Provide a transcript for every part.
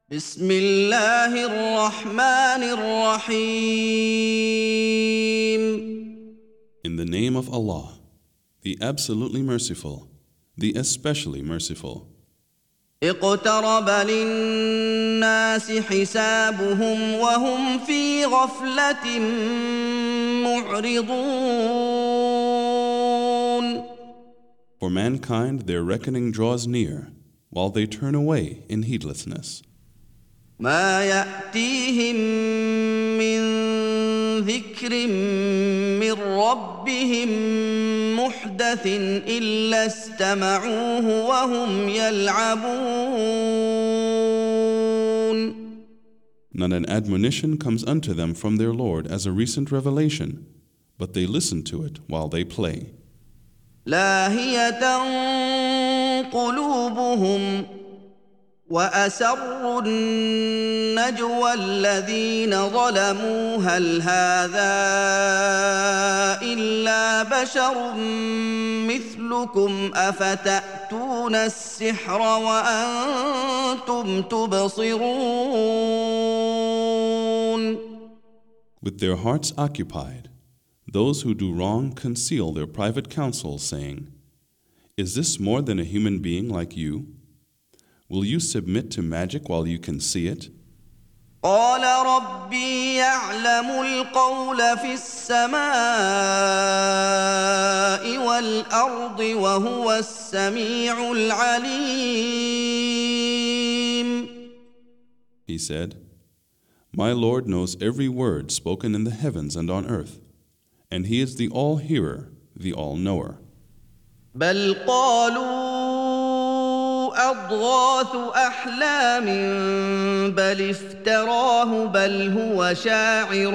بسم الله الرحمن الرحيم. In the name of Allah, the absolutely merciful, the especially merciful. اقترب للناس حسابهم وهم في غفلة معرضون. For mankind their reckoning draws near, while they turn away in heedlessness. ما يأتيهم من ذكر من ربهم محدث إلا استمعوه وهم يلعبون. Not an admonition comes unto them from their Lord as a recent revelation, but they listen to it while they play. لاهية قلوبهم وأسروا النجوى الذين ظلموا هل هذا إلا بشر مثلكم أفتأتون السحر وأنتم تبصرون. With their hearts occupied, those who do wrong conceal their private counsels, saying, "Is this more than a human being like you? Will you submit to magic while you can see it?" قال ربي يعلم القول في السماء والأرض وهو السميع العليم. He said, "My Lord knows every word spoken in the heavens and on earth, and He is the all-hearer, the all-knower." بل قالوا أضغاث أحلام بل افتراه بل هو شاعر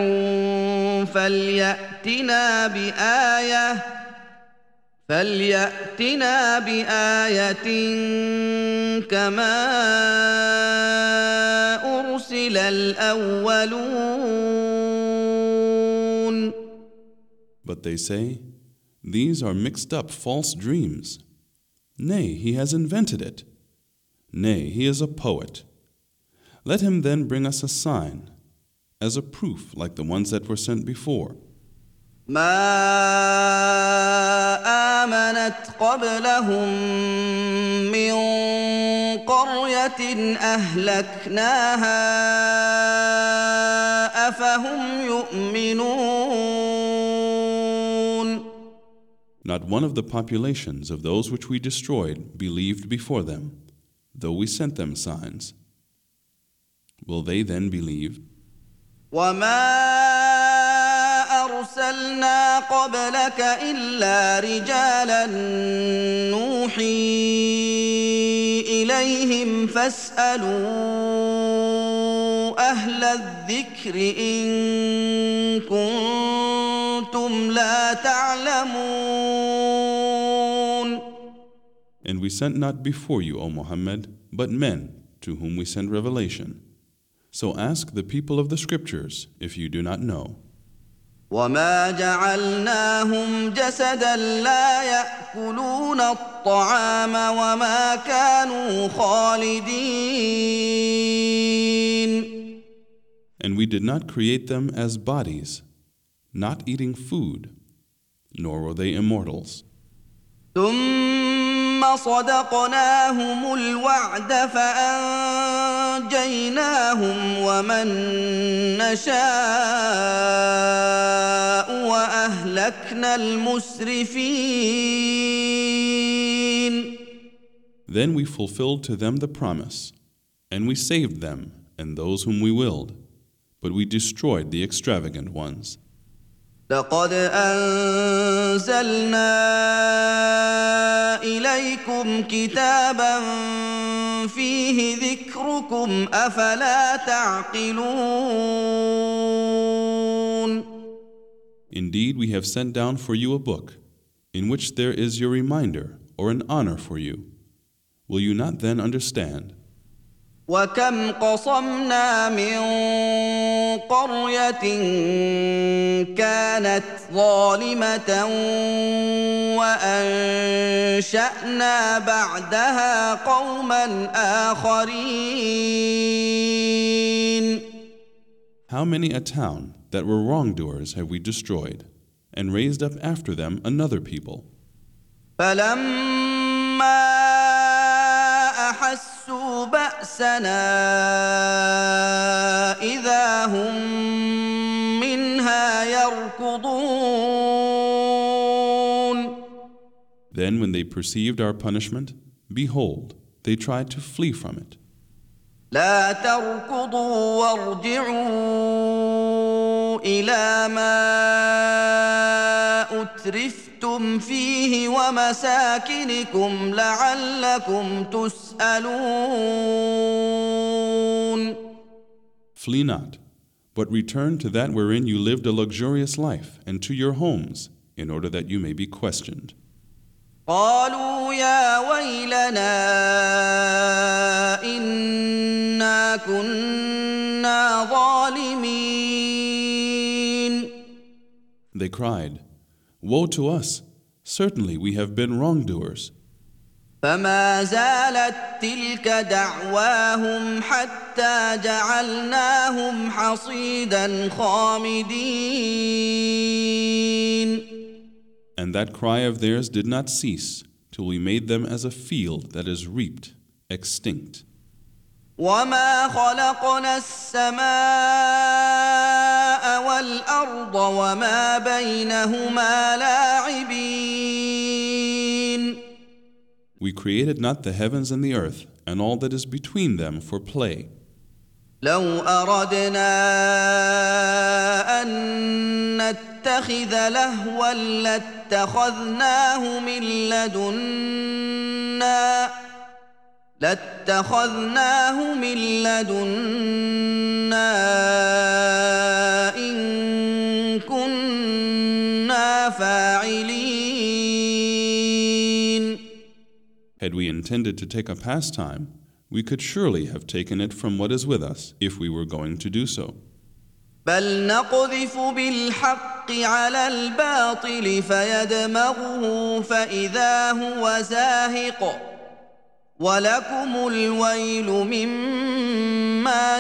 فليأتنا بآية كما أرسل الأولون. But they say, "These are mixed up false dreams. Nay, he has invented it. Nay, he is a poet. Let him then bring us a sign, as a proof like the ones that were sent before." ما آمنت قبلهم من قرية أهلكناها أفهم يؤمنون. Not one of the populations of those which we destroyed believed before them, though we sent them signs. Will they then believe? وما أرسلنا قبلك إلا رجالا نوحي إليهم فاسألوا أهل الذكر إن كنتم لا تعلمون. And we sent not before you, O Muhammad, but men to whom we send revelation. So ask the people of the scriptures if you do not know. وما جعلناهم جسدا لا يأكلون الطعام وما كانوا خالدين. And we did not create them as bodies, not eating food, nor were they immortals. ثم صدقناهم الوعد فأنجيناهم ومن نشاء وأهلكنا المسرفين. Then we fulfilled to them the promise, and we saved them and those whom we willed, but we destroyed the extravagant ones. لقد أنزلنا إليكم كتابا فيه ذكركم أفلا تعقلون. Indeed, we have sent down for you a book, in which there is your reminder or an honor for you. Will you not then understand? وكم قصمنا من قرية كانت ظالمة وأنشأنا بعدها قوما آخرين. How many a town that were wrongdoers have we destroyed, and raised up after them another people. فلما أحسوا بأسنا إذا هم منها يركضون. Then when they perceived our punishment, behold, they tried to flee from it. لا تركضوا وارجعوا إلى ما أترفتم فيه ومساكنكم لعلكم تسألون. Flee not, but return to that wherein you lived a luxurious life, and to your homes, in order that you may be questioned. قالوا يا ويلنا إنا كنا ظالمين. They cried, Woe to us! Certainly we have been wrongdoers. فما زالت تلك دعواهم حتى جعلناهم حصيدا خامدين. And that cry of theirs did not cease till we made them as a field that is reaped, extinct. وما خلقنا السماء والأرض وما بينهما لاعبين. We created not the heavens and the earth, and all that is between them for play. لو أردنا أن نتخذ لهوا لاتخذناه من لدنا إن كنا فاعلين. Had we intended to take a pastime, we could surely have taken it from what is with us if we were going to do so. بل نقذف بالحق على الباطل فيدمغه فإذا هو زاهق ولكم الويل مما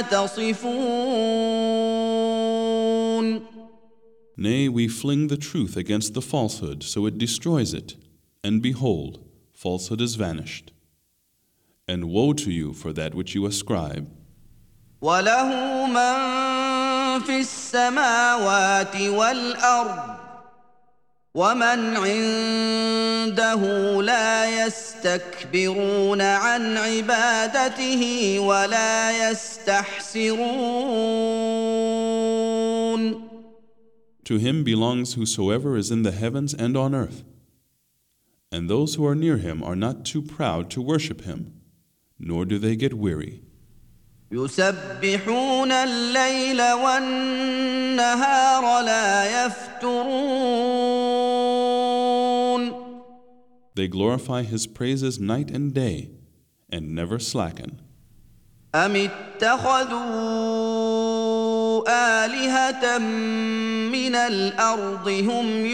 تصفون. Nay, we fling the truth against the falsehood, so it destroys it. And behold, falsehood is vanished. And woe to you for that which you ascribe. وله من في السماوات والأرض ومن عنده لا يستكبرون عن عبادته ولا يستحسرون. To him belongs whosoever is in the heavens and on earth. And those who are near him are not too proud to worship him, nor do they get weary. يسبحون الليل والنهار لا يفترون. They glorify his praises night and day, and never slacken. أم اتخذوا آلهة من الأرض هم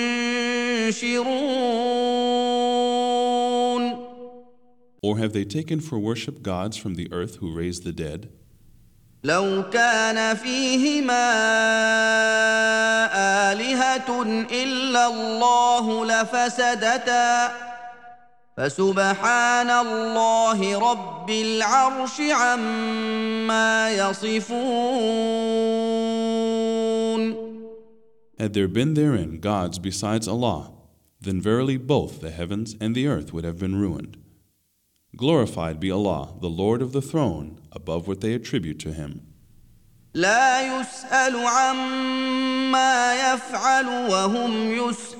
ينشرون. Or have they taken for worship gods from the earth who raise the dead? لو كان فيهما آلهة إلا الله لفسدتا فسبحان الله رب العرش عما يصفون. Had there been therein gods besides Allah, then verily both the heavens and the earth would have been ruined. Glorified be Allah, the Lord of the throne, above what they attribute to him. لا يسأل عما يفعل وهم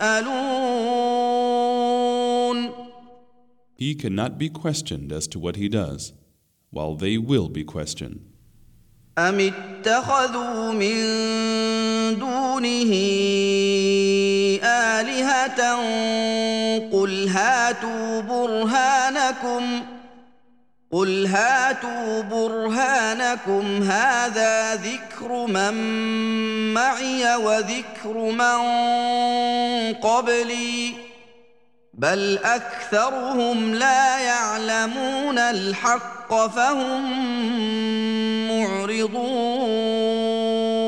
يسألون. He cannot be questioned as to what he does, while they will be questioned. أم اتخذوا من دونه آلهة قل هاتوا برهانكم هذا ذكر من معي وذكر من قبلي بل أكثرهم لا يعلمون الحق فهم معرضون.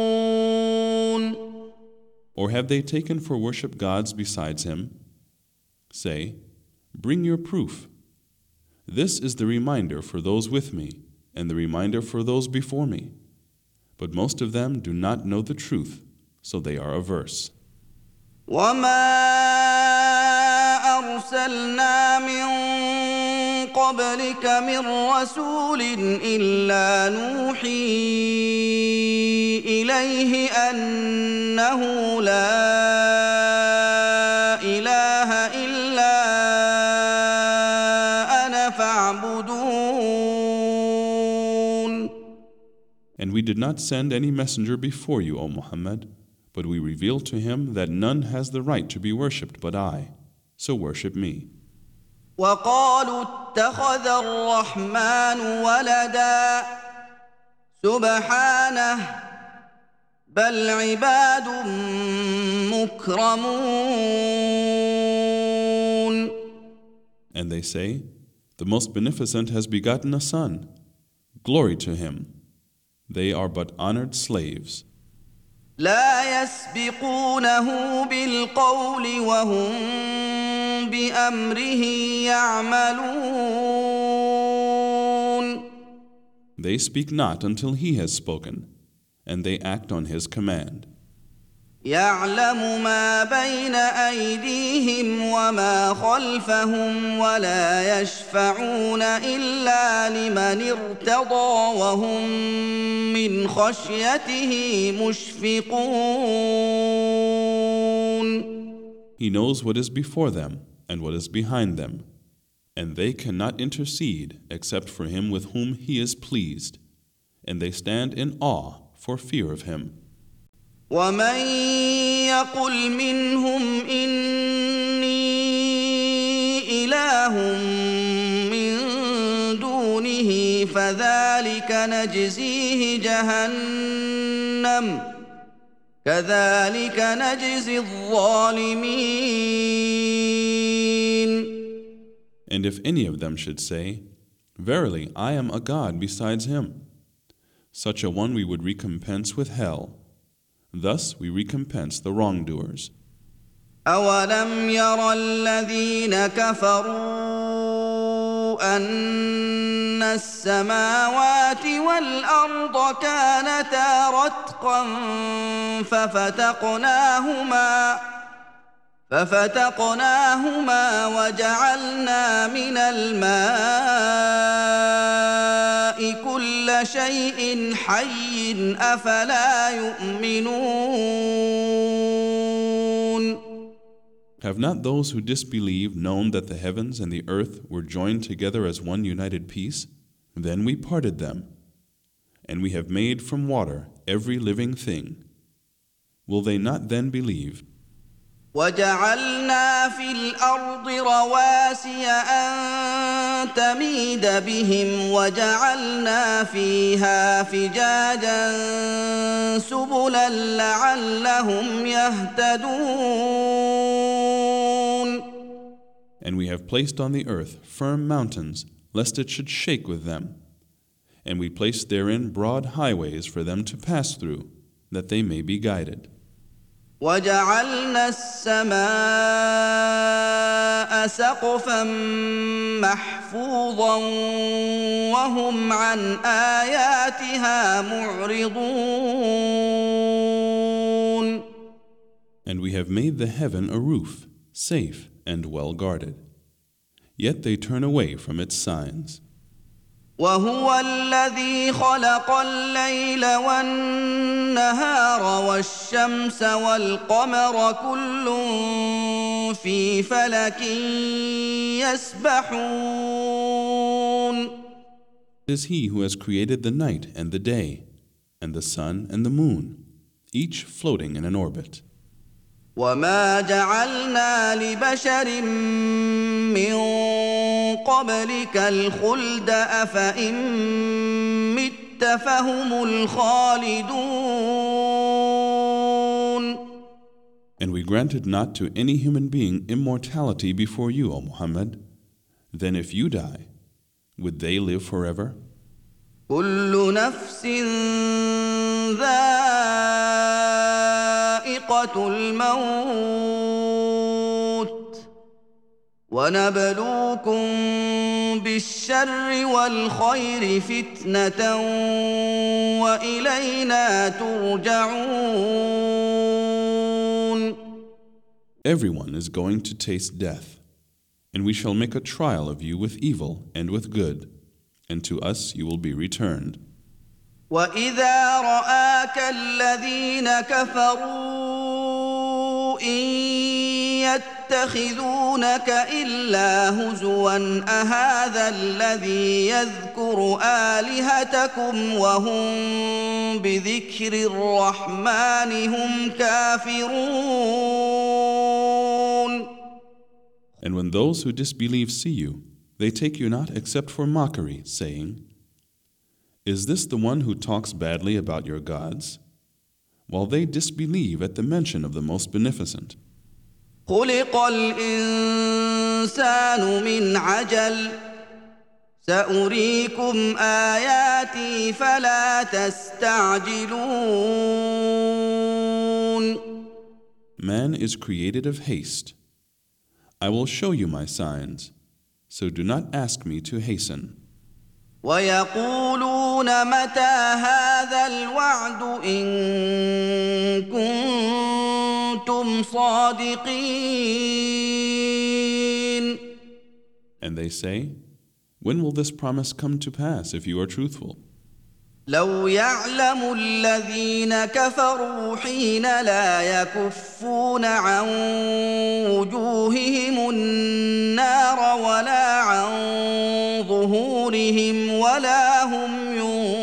Or have they taken for worship gods besides him? Say, bring your proof. This is the reminder for those with me, and the reminder for those before me. But most of them do not know the truth, so they are averse. وما أرسلنا من قبلك من رسول إلا نوحي إليه أنه لا إله إلا أنا فاعبدون. And we did not send any messenger before you, O Muhammad, but we revealed to him that none has the right to be worshipped but I, so worship me. وقالوا اتخذ الرحمن ولدا سبحانه بل عباد مكرمون. And they say, the Most Beneficent has begotten a son. Glory to him. They are but honored slaves. لا يسبقونه بالقول وهم بأمره يعملون. They speak not until he has spoken, and they act on his command. يعلم ما بين أيديهم وما خلفهم ولا يشفعون إلا لمن ارتضى وهم من خشيته مشفقون. He knows what is before them and what is behind them, and they cannot intercede except for him with whom he is pleased, and they stand in awe for fear of him. ومن يقل منهم إني إله من دونه فذلك نجزيه جهنم كذلك نجزي الظالمين. And if any of them should say, Verily, I am a god besides him, such a one we would recompense with hell. Thus we recompense the wrongdoers. أولم ير الذين كفروا أن السماوات والأرض كانتا رتقا ففتقناهما وجعلنا من الماء كل شيء حي أفلا يؤمنون. Have not those who disbelieve known that the heavens and the earth were joined together as one united piece? Then we parted them, and we have made from water every living thing. Will they not then believe? وجعلنا في الأرض رواسي أن تميد بهم وجعلنا فيها فجاجا سبلا لعلهم يهتدون. And we have placed on the earth firm mountains, lest it should shake with them. And we placed therein broad highways for them to pass through, that they may be guided. وجعلنا السماء سقفا محفوظا وهم عن آياتها معرضون. And we have made the heaven a roof, safe and well guarded. Yet they turn away from its signs. وهو الذي خلق الليل والنهار والشمس والقمر كل في فلك يسبحون. It is he who has created the night and the day, and the sun and the moon, each floating in an orbit. وما جعلنا لبشر من قبلك الخلد أفإن مت فهم الخالدون. And we granted not to any human being immortality before you, O Muhammad. Then if you die, would they live forever? كل نفس ذائقة سكرة الموت ونبلوكم بالشر والخير فتنة وإلينا ترجعون. Everyone is going to taste death, and we shall make a trial of you with evil and with good, and to us you will be returned. وَإِذَا رَآكَ الَّذِينَ كَفَرُوا إِن يَتَّخِذُونَكَ إِلَّا هُزُوًا أَهَٰذَا الَّذِي يَذْكُرُ آلِهَتَكُمْ وَهُم بِذِكْرِ الرَّحْمَٰنِ هُمْ كَافِرُونَ. And when those who disbelieve see you, they take you not except for mockery, saying, "Is this the one who talks badly about your gods?" While they disbelieve at the mention of the Most Beneficent. خُلِقَ الْإِنسَانُ مِنْ عَجَلٍ سَأُرِيكُمْ آيَاتِي فَلَا تَسْتَعْجِلُونَ. Man is created of haste. I will show you my signs, so do not ask me to hasten. وَيَقُولُونَ مَتَى هَذَا الْوَعْدُ إِن كُنتُمْ صَادِقِينَ. And they say, when will this promise come to pass if you are truthful? لو يعلم الذين كفروا حين لا يكفون عن وجوههم النار ولا عن ظهورهم ولا هم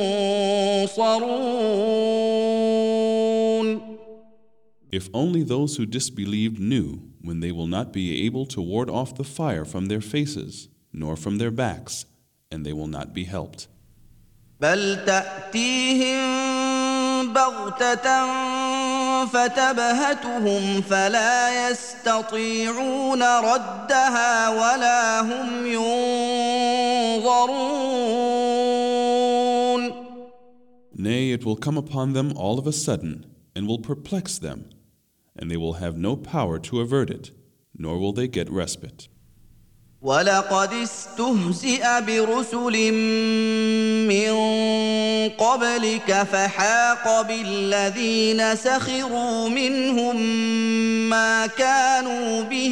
ينصرون. If only those who disbelieved knew when they will not be able to ward off the fire from their faces, nor from their backs, and they will not be helped. بل تأتيهم بغتة فتبهتهم فلا يستطيعون ردها ولا هم ينظرون. Nay, it will come upon them all of a sudden, and will perplex them, and they will have no power to avert it, nor will they get respite. وَلَقَدِ اسْتُهْزِئَ بِرُسُلٍ مِّن قَبْلِكَ فَحَاقَ بِالَّذِينَ سَخِرُوا مِنْهُم مَّا كَانُوا بِهِ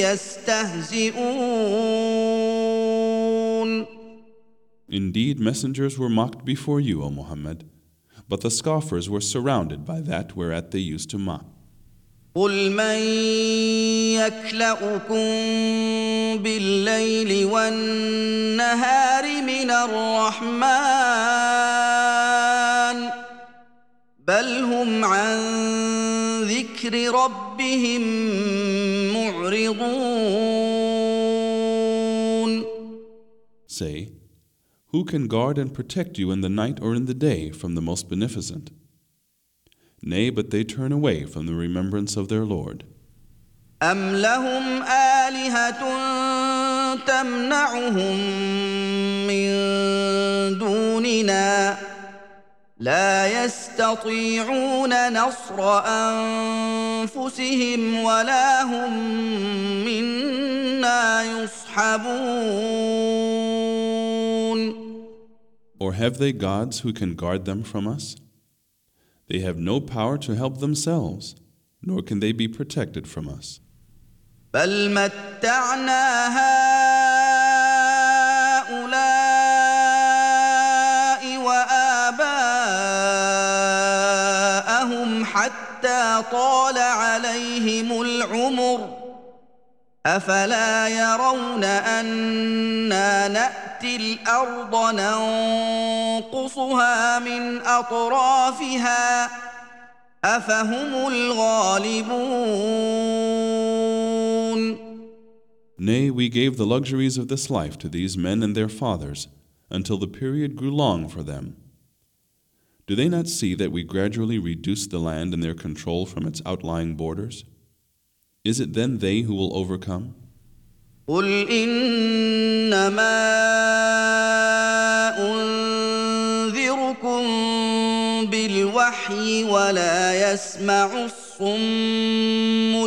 يَسْتَهْزِئُونَ. Indeed, messengers were mocked before you, O Muhammad, but the scoffers were surrounded by that whereat they used to mock. قُلْ مَن يَكْلَؤُكُم بِاللَّيْلِ وَالنَّهَارِ مِنَ الرَّحْمَٰنِ بَلْ هُمْ عَن ذِكْرِ رَبِّهِم مُّعْرِضُونَ. Say, who can guard and protect you in the night or in the day from the Most Beneficent? Nay, but they turn away from the remembrance of their Lord. أَمْ لَهُمْ آلِهَةٌ تَمْنَعُهُم مِّن دُونِنَا لَا يَسْتَطِيعُونَ نَصْرَ أَنفُسِهِمْ وَلَا هُم مِّنَّا يُصْحَبُونَ. Or have they gods who can guard them from us? They have no power to help themselves, nor can they be protected from us. بل متعنا هؤلاء وآباءهم حتى طال عليهم العمر أفلا يرون أنا نأتي الأرض ننقصها من أطرافها أفهم الغالبون. Nay, we gave the luxuries of this life to these men and their fathers until the period grew long for them. Do they not see that we gradually reduce the land and their control from its outlying borders? Is it then they who will overcome? قُلْ إِنَّمَا أُنذِرُكُم بالوحي ولا يسمع الصم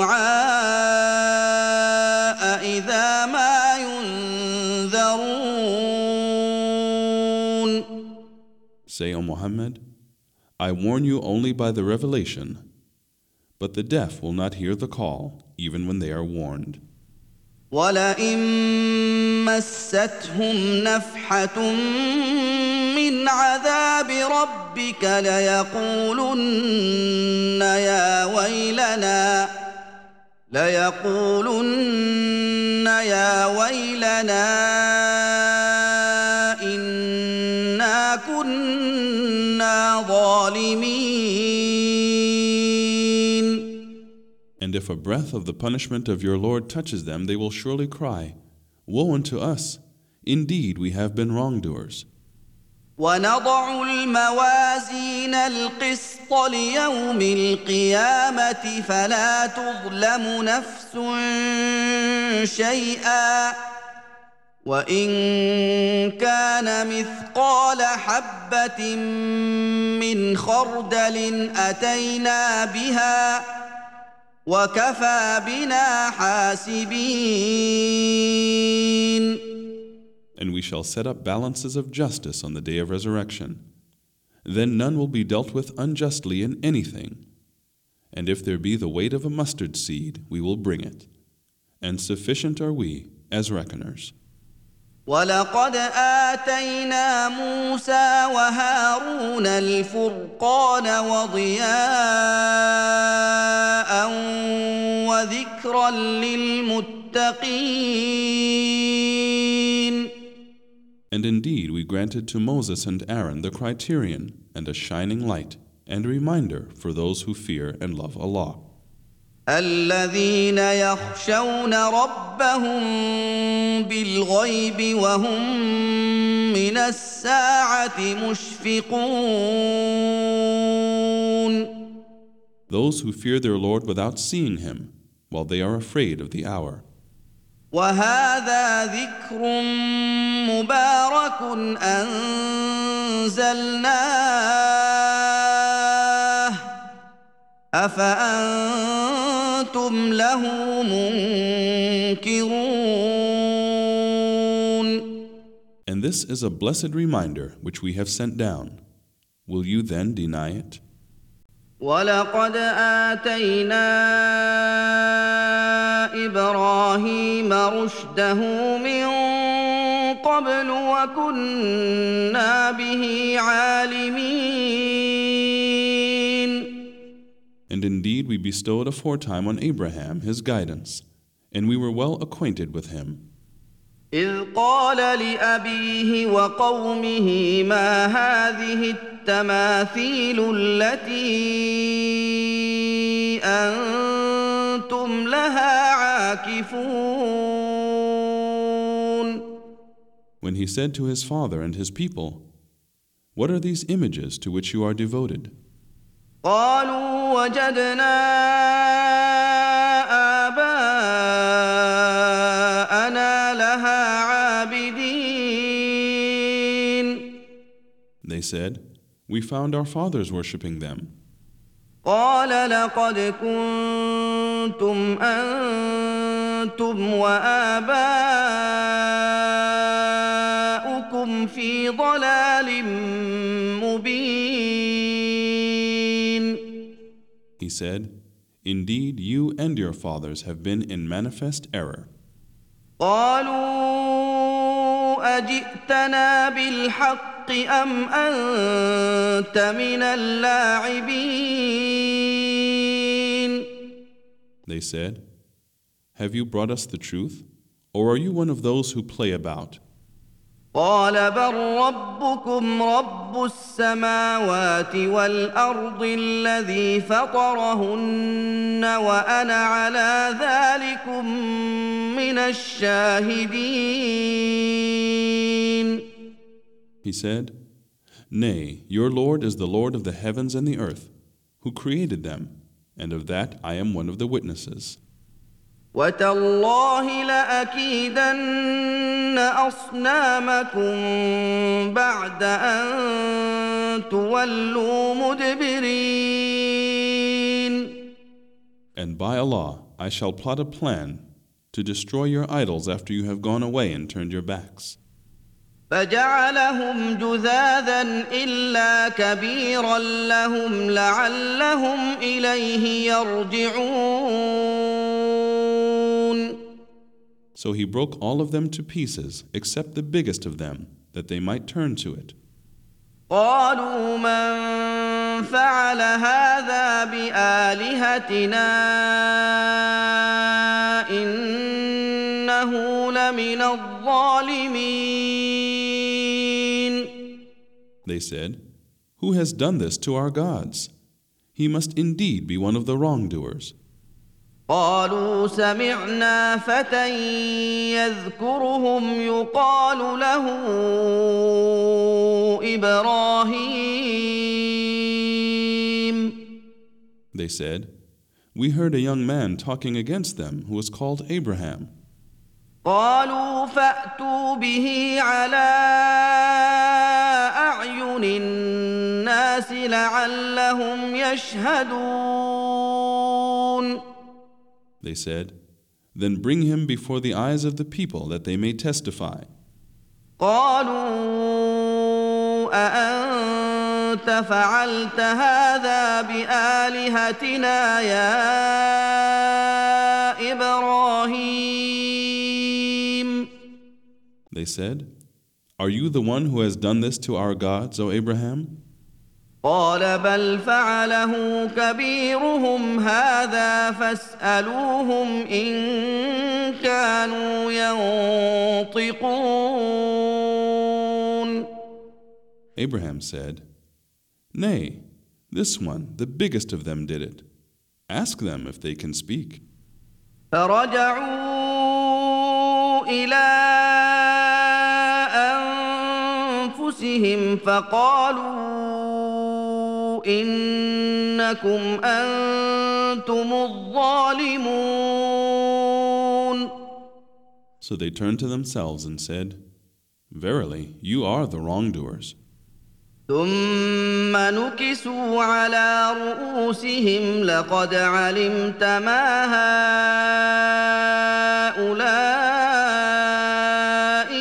الدعاء إذا ما ينذرون. Say, O Muhammad, I warn you only by the revelation, but the deaf will not hear the call, even when they are warned. وَلَئِن مَّسَّتْهُمْ نَفْحَةٌ مِّنْ عَذَابِ رَبِّكَ لَيَقُولُنَّ يَا وَيْلَنَا إِنَّا كُنَّا ظَالِمِينَ. And if a breath of the punishment of your Lord touches them, they will surely cry, Woe unto us! Indeed, we have been wrongdoers. وَنَضَعُ الْمَوَازِينَ الْقِسْطَ لِيَوْمِ الْقِيَامَةِ فَلَا تُظْلَمُ نَفْسٌ شَيْئًا وَإِن كَانَ مِثْقَالَ حَبَّةٍ مِّنْ خَرْدَلٍ أَتَيْنَا بِهَا وَكَفَى بِنَا حَاسِبِينَ. And we shall set up balances of justice on the day of resurrection. Then none will be dealt with unjustly in anything. And if there be the weight of a mustard seed, we will bring it. And sufficient are we as reckoners. وَلَقَدْ آتَيْنَا مُوسَى وَهَارُونَ الْفُرْقَانَ وَضِيَاءً وَذِكْرًا لِّلْمُتَّقِينَ. And indeed we granted to Moses and Aaron the criterion and a shining light and a reminder for those who fear and love Allah. الَّذِينَ يَخْشَوْنَ رَبَّهُم بِالْغَيْبِ وَهُم مِّنَ السَّاعَةِ مُشْفِقُونَ. Those who fear their Lord without seeing Him, while they are afraid of the hour. وَهَذَا ذِكْرٌ مُّبَارَكٌ أَنزَلْنَاهُ أَفَأَنتُمْ لَهُ مُنكِرُونَ. And this is a blessed reminder which we have sent down. Will you then deny it? وَلَقَدْ آتَيْنَا إِبْرَاهِيمَ رُشْدَهُ مِن قَبْلُ وَكُنَّا بِهِ عَالِمِينَ. And indeed we bestowed aforetime on Abraham his guidance, and we were well acquainted with him. إِذْ قَالَ لِأَبِيهِ وَقَوْمِهِ مَا هَٰذِهِ التَّمَاثِيلُ الَّتِي أَنتُمْ لَهَا عَاكِفُونَ. When he said to his father and his people, What are these images to which you are devoted? قَالُوا وَجَدْنَا آبَاءَنَا لَهَا عَابِدِينَ. They said, We found our fathers worshipping them. قَالَ لَقَدْ كُنتُمْ أَنتُمْ وَآبَاؤُكُمْ فِي ضَلَالٍ مُّبِينٍ. He said, Indeed, you and your fathers have been in manifest error. قَالُوا أَجِئْتَنَا بِالْحَقِّ أَمْ أَنتَ مِنَ اللاعبين. They said, Have you brought us the truth, or are you one of those who play about? قال بل ربكم رب السماوات والأرض الذي فطرهن وأنا على ذلكم من الشاهدين. He said, Nay, your Lord is the Lord of the heavens and the earth, who created them, and of that I am one of the witnesses. وتالله لأكيدن أصنامكم بعد أن تولوا مدبرين. And by Allah, I shall plot a plan to destroy your idols after you have gone away and turned your backs. فجعلهم جذاذا إلا كبيرا لهم لعلهم إليه يرجعون. So he broke all of them to pieces, except the biggest of them, that they might turn to it. قالوا من فعل هذا بآلهتنا إنه لمن الظالمين. They said, "Who has done this to our gods? He must indeed be one of the wrongdoers." قالوا سمعنا فتى يذكرهم يقال له إبراهيم. They said, "We heard a young man talking against them who was called Abraham." قالوا فأتوا به على أعين الناس لعلهم يشهدون. They said, "Then bring him before the eyes of the people that they may testify." قالوا أأنت فعلت هذا بآلهتنا يا إبراهيم. They said, "Are you the one who has done this to our gods, O Abraham?" قال بل فعله كبيرهم هذا فاسألوهم إن كانوا ينطقون. Abraham said, "Nay, this one, the biggest of them, did it. Ask them if they can speak." فرجعوا إلى أنفسهم فقالوا إنكم أنتم الظالمون. So they turned to themselves and said, "Verily, you are the wrongdoers." ثم نكسوا على رؤوسهم لقد علمت ما هؤلاء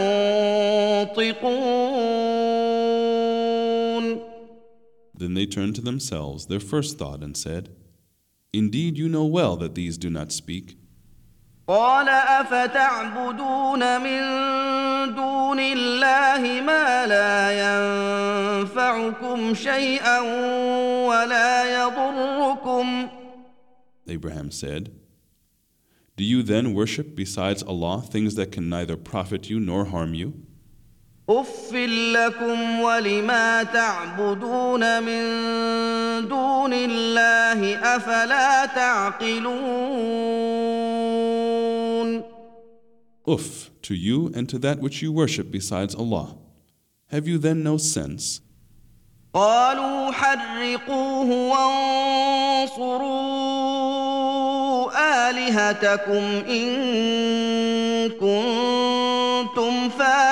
ينطقون. Then they turned to themselves their first thought and said, "Indeed, you know well that these do not speak." قال أفتعبدون من دون الله ما لا ينفعكم شيئا ولا يضركم. Abraham said, "Do you then worship besides Allah things that can neither profit you nor harm you?" أف لكم ولما تعبدون من دون الله أفلا تعقلون. Uff to you and to that which you worship besides Allah. Have you then no sense? قالوا حرقوه وانصروا آلهتكم إن كنتم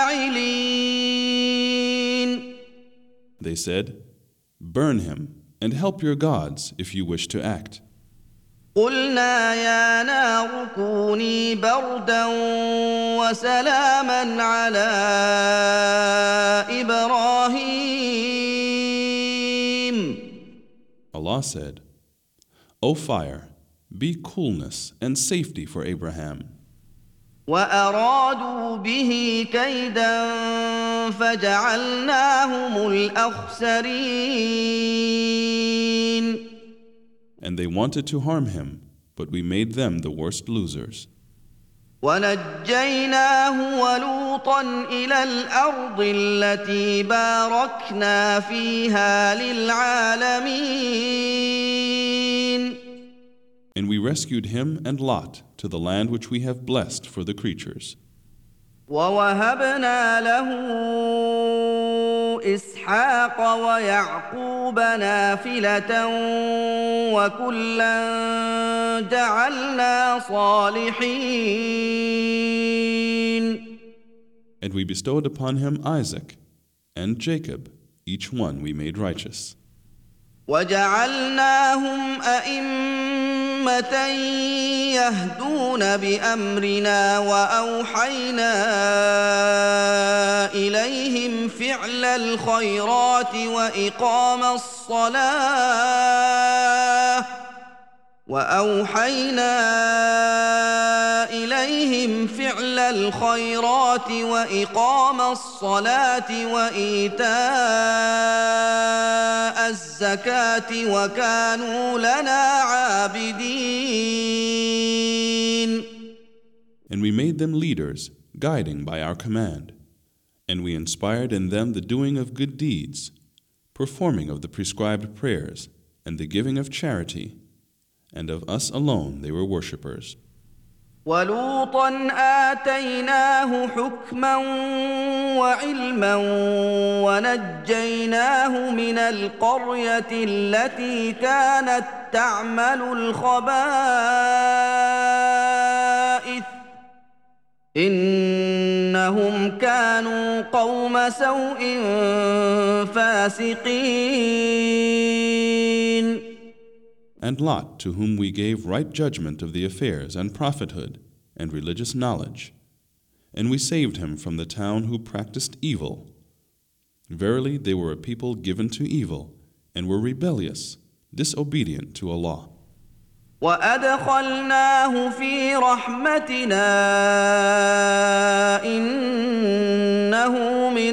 فاعلين. They said, "Burn him and help your gods if you wish to act." قلنا يا نار كوني بردا وسلاما على إبراهيم. Allah said, "O fire, be coolness and safety for Abraham." وأرادوا به كيدا فجعلناهم الأخسرين. And they wanted to harm him, but we made them the worst losers. ونجيناه ولوطا إلى الأرض التي باركنا فيها للعالمين. And we rescued him and Lot to the land which we have blessed for the creatures. ووهبنا له إسحاق ويعقوب نافلة وكلا جعلنا صالحين. And we bestowed upon him Isaac and Jacob, each one we made righteous. وجعلناهم أئمة يهدون بأمرنا وأوحينا إليهم فعل الخيرات وإقام الصلاة وإيتاء الزكاة وكانوا لنا عابدين. And we made them leaders, guiding by our command. And we inspired in them the doing of good deeds, performing of the prescribed prayers, and the giving of charity. And of us alone they were worshippers. ولوطا آتيناه حكما وعلما ونجيناه من القرية التي كانت تعمل الخبائث إنهم كانوا قوم سوء فاسقين. And Lot, to whom we gave right judgment of the affairs and prophethood and religious knowledge, and we saved him from the town who practiced evil. Verily, they were a people given to evil, and were rebellious, disobedient to Allah. وأدخلناه في رحمتنا إنه من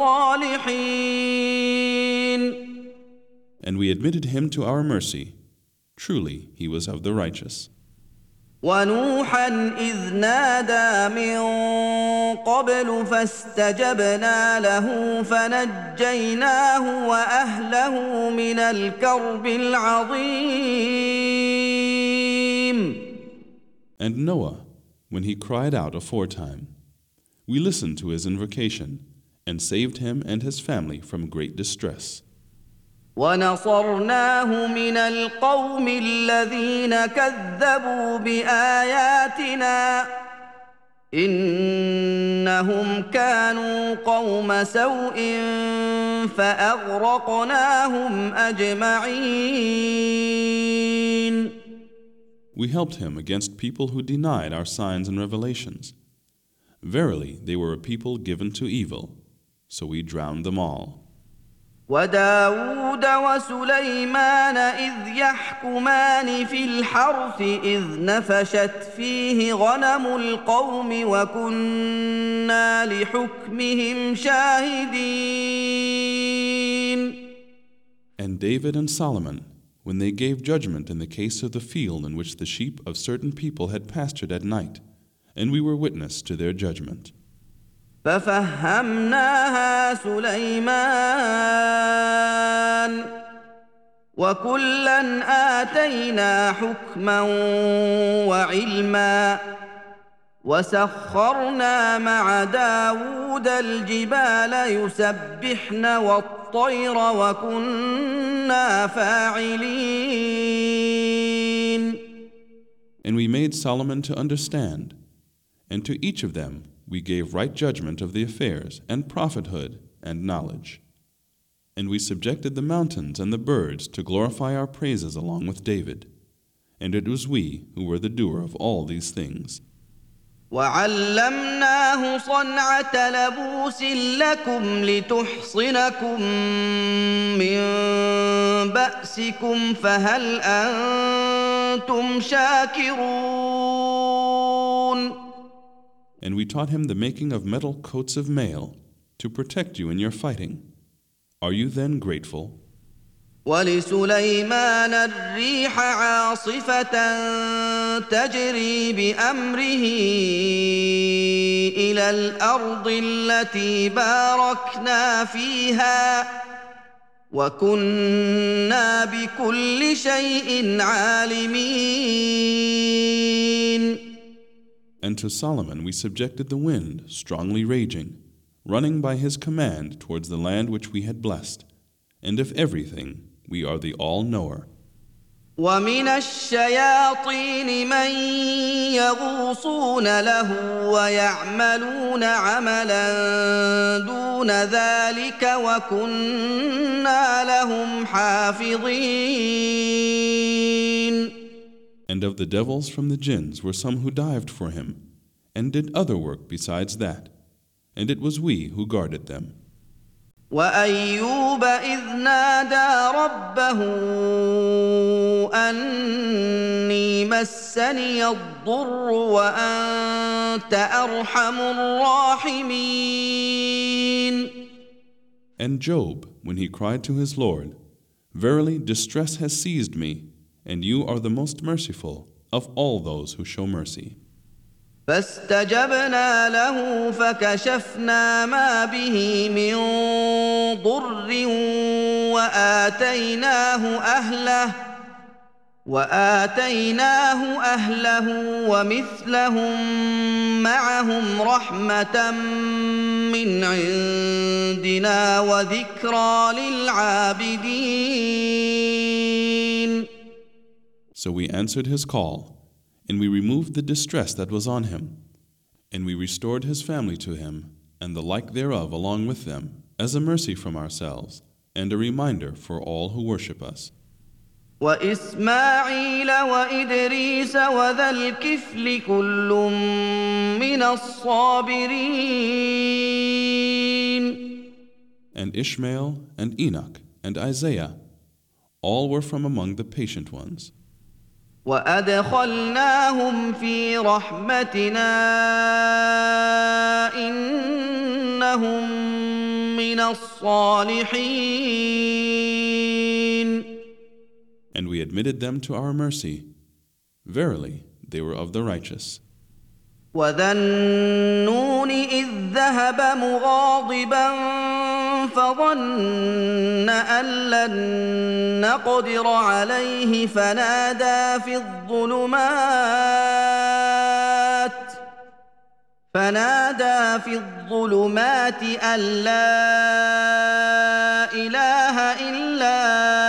الصالحين. And we admitted him to our mercy. Truly, he was of the righteous. ونوحا إذ نادى من قبل فاستجبنا له فنجيناه وأهله من الكرب العظيم. And Noah, when he cried out aforetime, we listened to his invocation and saved him and his family from great distress. ونصرناه من القوم الذين كذبوا بآياتنا إنهم كانوا قوم سوء فأغرقناهم أجمعين. We helped him against people who denied our signs and revelations. Verily, they were a people given to evil, so we drowned them all. وداود وسليمان إذ يحكمان في الحرث إذ نفشت فيه غنم القوم وكنا لحكمهم شاهدين. And David and Solomon, when they gave judgment in the case of the field in which the sheep of certain people had pastured at night, and we were witness to their judgment. ففهمناها سليمان وكلا آتينا حكما وعلما وسخرنا مع داود الجبال يسبحن والطير وكنا فاعلين. And we made Solomon to understand, and to each of them we gave right judgment of the affairs and prophethood and knowledge. And we subjected the mountains and the birds to glorify our praises along with David. And it was we who were the doer of all these things. وعلمناه صنعة لبوس لكم لتحصنكم من بأسكم فهل أنتم شاكرون. And we taught him the making of metal coats of mail to protect you in your fighting. Are you then grateful? ولسليمان الريح عاصفة تجري بأمره إلى الأرض التي باركنا فيها وكنا بكل شيء عالمين. And to Solomon we subjected the wind, strongly raging, running by his command towards the land which we had blessed. And of everything we are the all-knower. ومن الشياطين من يغوصون له ويعملون عملا دون ذلك وكنا لهم حافظين. And of the devils from the jinns were some who dived for him, and did other work besides that, and it was we who guarded them. وأيوب إذ نادى ربه أني مسني الضر وأنت أرحم الراحمين. And Job, when he cried to his Lord, Verily distress has seized me, and you are the most merciful of all those who show mercy. فاستجبنا له فكشفنا ما به من ضر وآتيناه أهله ومثلهم معهم رحمة من عندنا وذكرى للعابدين. So we answered his call, and we removed the distress that was on him, and we restored his family to him, and the like thereof along with them, as a mercy from ourselves, and a reminder for all who worship us. وإسماعيل وإدريس وذا الكفل كل من الصابرين. And Ishmael and Enoch and Isaiah, all were from among the patient ones. وأدخلناهم في رحمتنا إنهم من الصالحين. And we admitted them to our mercy. Verily, they were of the righteous. وذا النون إذ ذهب مغاضبا فظن أن لن نقدر عليه فنادى في الظلمات أن لا إله إلا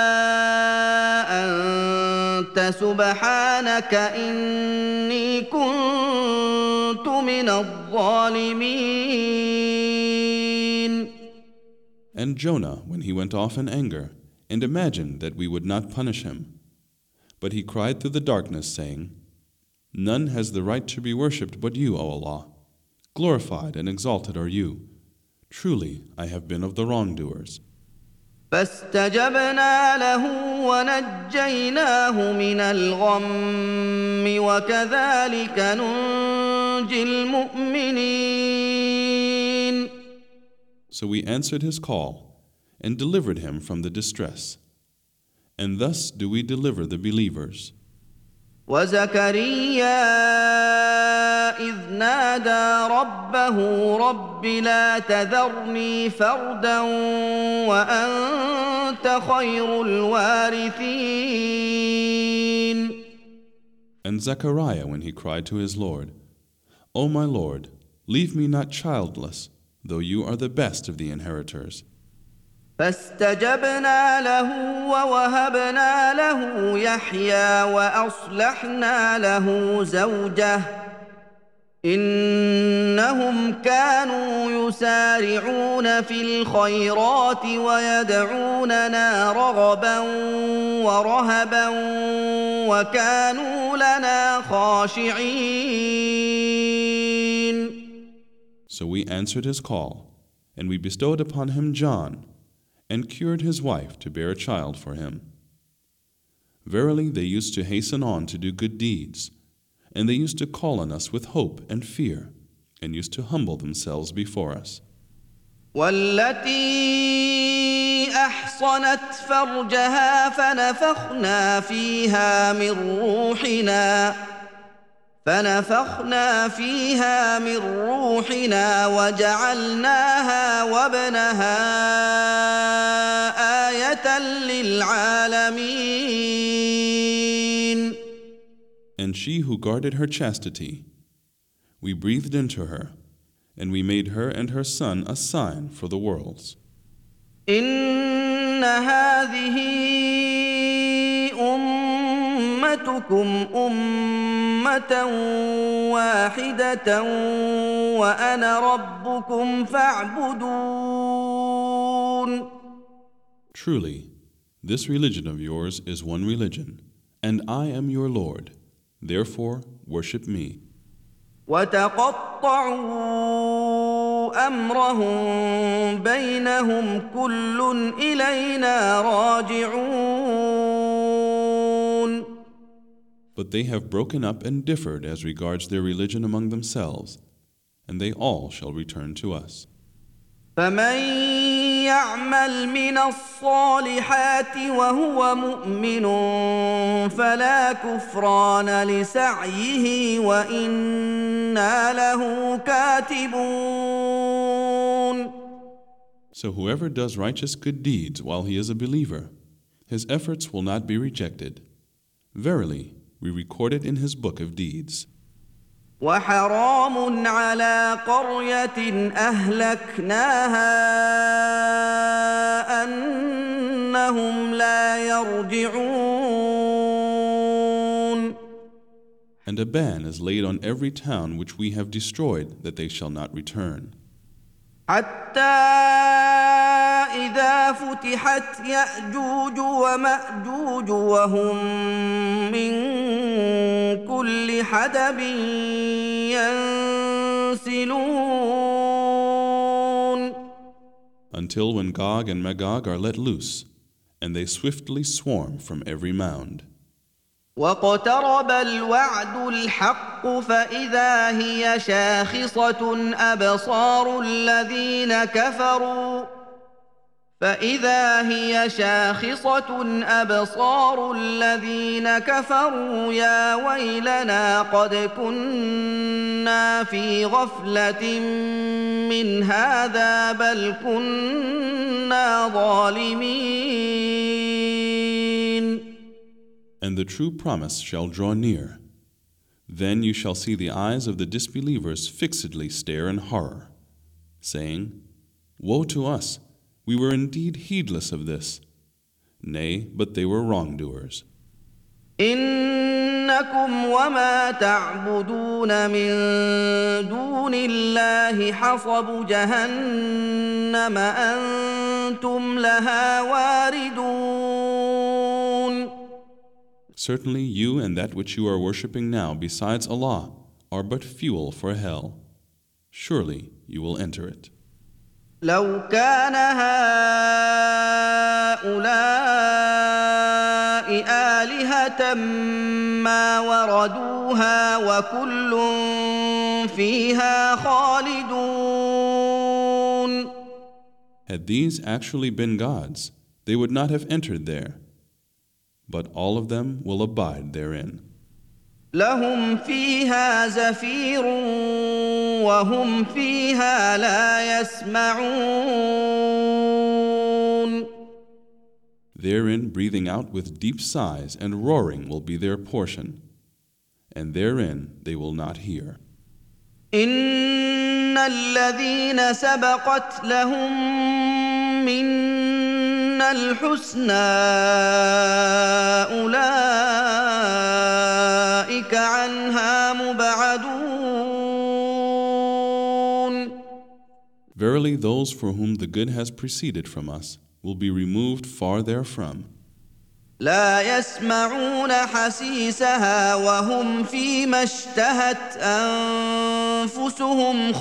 أنت سبحانك إني كنت من الظالمين. And Jonah, when he went off in anger, and imagined that we would not punish him, but he cried through the darkness, saying, None has the right to be worshipped but you, O Allah. Glorified and exalted are you. Truly, I have been of the wrongdoers. فاستجبنا له ونجيناه من الغم وكذلك ننجي المؤمنين. So we answered his call and delivered him from the distress. And thus do we deliver the believers. وزكريا إذ نادى ربه رب لا تذرني فردا وأنت خير الوارثين. And Zechariah, when he cried to his Lord, O my Lord, leave me not childless, though you are the best of the inheritors. فاستجبنا له ووهبنا له يحيى وأصلحنا له زوجه إنهم كانوا يسارعون في الخيرات ويدعوننا رغبا ورهبا وكانوا لنا خاشعين. So we answered his call, and we bestowed upon him John, and cured his wife to bear a child for him. Verily, they used to hasten on to do good deeds, and they used to call on us with hope and fear, and used to humble themselves before us. والتي أحصنت فرجها فنفخنا فيها من روحنا وجعلناها وابنها آية للعالمين. And she who guarded her chastity, we breathed into her, and we made her and her son a sign for the worlds. إن هذه جعلتكم أمة واحدة وأنا ربكم فاعبدون. Truly, this religion of yours is one religion, and I am your Lord. Therefore, worship me. وتقطعوا أمرهم بينهم كل إلينا راجعون. But they have broken up and differed as regards their religion among themselves, and they all shall return to us. فمن يعمل من الصالحات وهو مؤمن فلا كفران لسعيه وإنا له كاتبون. So whoever does righteous good deeds while he is a believer, his efforts will not be rejected. Verily, we record it in his book of deeds. وحرام على قرية أهلكناها أنهم لا يرجعون. And a ban is laid on every town which we have destroyed, that they shall not return. حتى إذا فتحت يأجوج ومأجوج وهم من كل حدب ينسلون. Until when Gog and Magog are let loose, and they swiftly swarm from every mound. واقترب الوعد الحق فإذا هي شاخصة أبصار الذين كفروا يا ويلنا قد كنا في غفلة من هذا بل كنا ظالمين. And the true promise shall draw near. Then you shall see the eyes of the disbelievers fixedly stare in horror, saying, Woe to us! We were indeed heedless of this. Nay, but they were wrongdoers. إنكم وما تعبدون من دون الله حصب جهنم أنتم لها واردون. Certainly you and that which you are worshipping now besides Allah are but fuel for hell. Surely you will enter it. لو كان هؤلاء آلهة ما وردوها وكل فيها خالدون. Had these actually been gods, they would not have entered there. But all of them will abide therein. لهم فيها زفير وهم فيها لا يسمعون. Therein breathing out with deep sighs and roaring will be their portion, and therein they will not hear. إن الذين سبقت لهم منا الحسنى أولئك عنها مبعدون. Verily those for whom the good has preceded from us will be removed far therefrom. لا يسمعون حسيسها وهم فيما اشتهت أنفسهم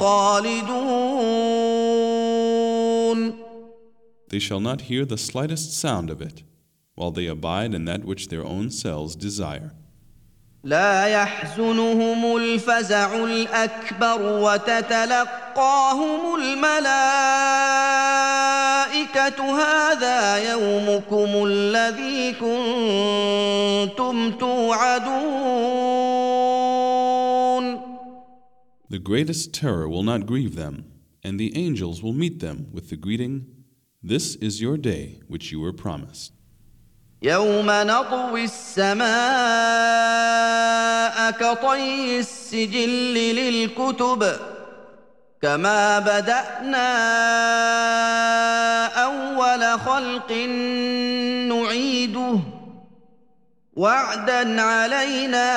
خالدون. They shall not hear the slightest sound of it, while they abide in that which their own selves desire. لا يحزنهم الفزع الأكبر وتتلقاهم الملائكة هذا يومكم الذي كنتم توعدون. The greatest terror will not grieve them, and the angels will meet them with the greeting, This is your day which you were promised. يوم نطوي السماء كطي السجل للكتب كما بدأنا أول خلق نعيده وعدا علينا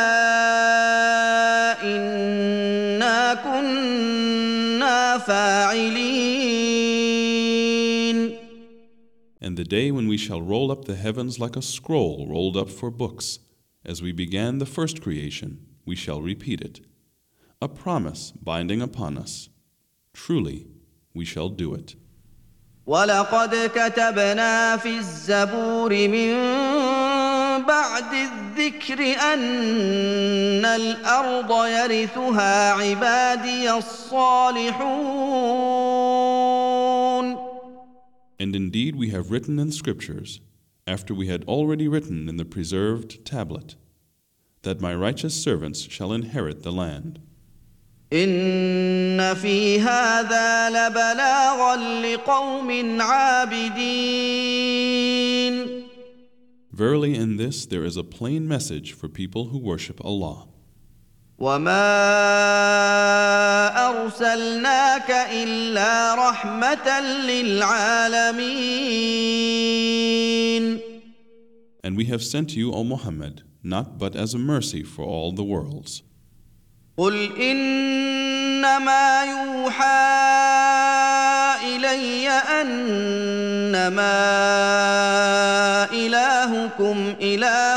إنا كنا فاعلين. And the day when we shall roll up the heavens like a scroll rolled up for books, as we began the first creation, we shall repeat it. A promise binding upon us. Truly, we shall do it. ولقد كتبنا في الزبور من بعد الذكر أن الأرض يرثها عبادي الصالحون. And indeed we have written in scriptures, after we had already written in the preserved tablet, that my righteous servants shall inherit the land. إن في هذا لبلاغا لقوم عابدين. Verily in this there is a plain message for people who worship Allah. وما أرسلناك إلا رحمة للعالمين. And we have sent you, O Muhammad, not but as a mercy for all the worlds. قل إنما يوحى إلي أنما إلهكم إله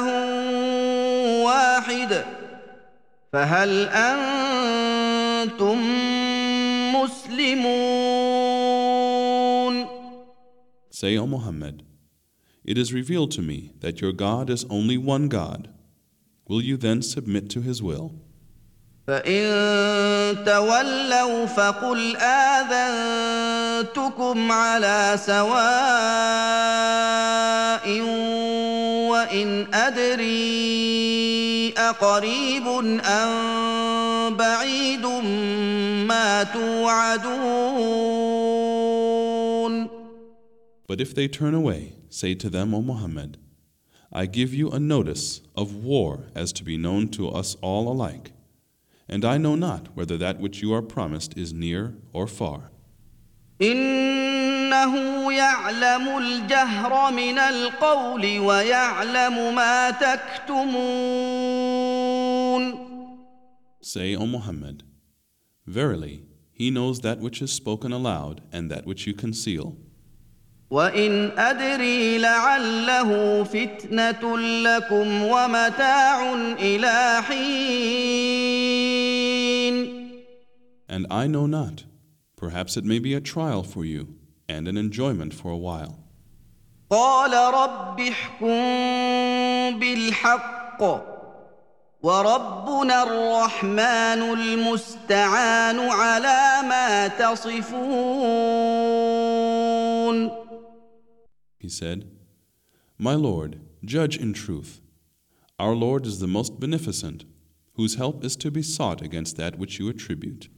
واحد فهل أنتم مسلمون. Say, O Muhammad, it is revealed to me that your God is only one God. Will you then submit to His will? فإن تولوا فقل آذنتكم على سواء وإن أدري أقريب أم بعيد ما توعدون. But if they turn away, say to them, O Muhammad, I give you a notice of war as to be known to us all alike. And I know not whether that which you are promised is near or far. إنه يعلم الجهر من القول ويعلم ما تكتمون. Say, O Muhammad, verily, He knows that which is spoken aloud and that which you conceal. وإن أدري لعله فتنة لكم ومتاع إلى حين. And I know not, perhaps it may be a trial for you and an enjoyment for a while. قال رب احكم بالحق وربنا الرحمن المستعان على ما تصفون. He said, My Lord, judge in truth. Our Lord is the most beneficent, whose help is to be sought against that which you attribute.